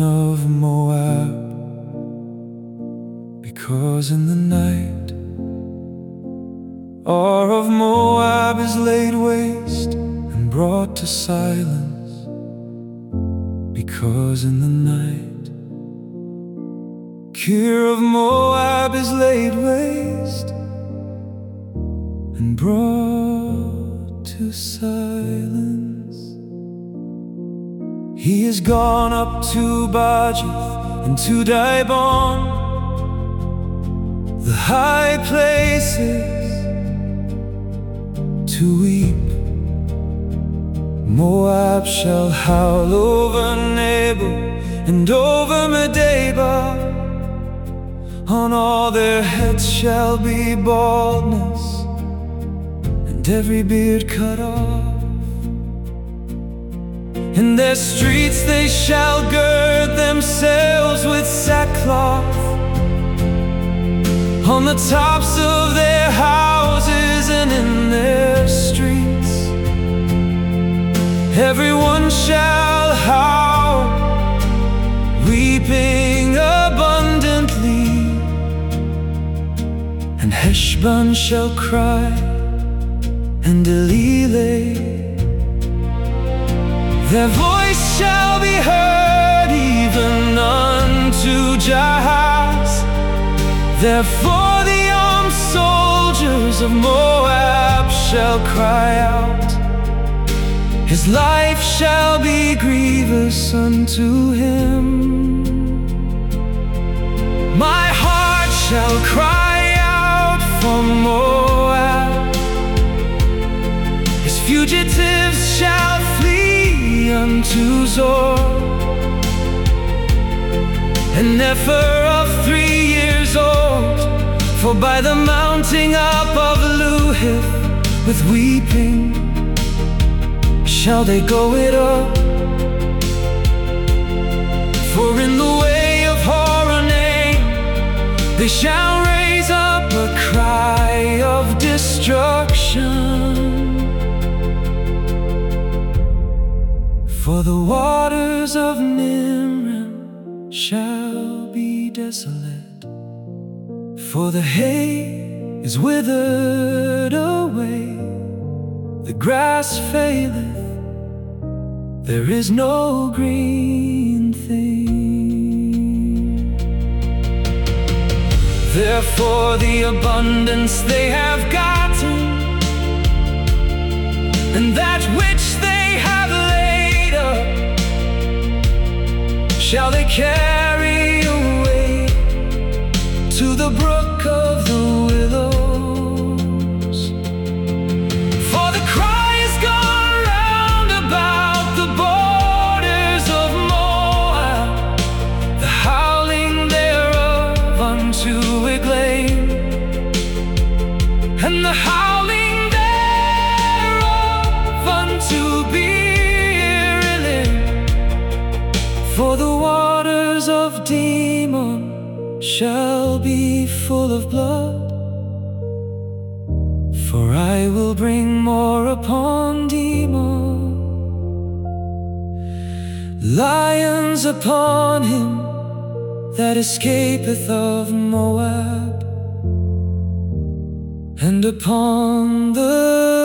of Moab, because in the night Ar of Moab is laid waste and brought to silence, because in the night Kir of Moab is laid waste and brought to silence. He is gone up to Bajith and to Dibon, the high places, to weep. Moab shall howl over Nebo and over Medeba. On all their heads shall be baldness, and every beard cut off. In their streets they shall gird themselves with sackcloth. On the tops of their houses and in their streets, everyone shall howl, weeping abundantly. And Heshbon shall cry, and Elileh, their voice shall be heard even unto Jahaz. Therefore the armed soldiers of Moab shall cry out. His life shall be grievous unto him. My heart shall cry out for Moab. His fugitives shall flee unto Zor. An heifer of 3 years old, for by the mounting up of Luhith with weeping shall they go it up. For in the way of Horonaim they shall raise up a cry of destruction. For the waters of Nimrim shall be desolate, for the hay is withered away, the grass faileth, there is no green thing. Therefore the abundance they have gotten, and that which they have laid up, shall they carry away to the brook of the willows. For the cry is gone round about the borders of Moab, the howling thereof unto Eglaim, and the howling thereof unto Beer-elim. For the waters of Dimon shall be full of blood, for I will bring more upon Dimon, lions upon him that escapeth of Moab, and upon the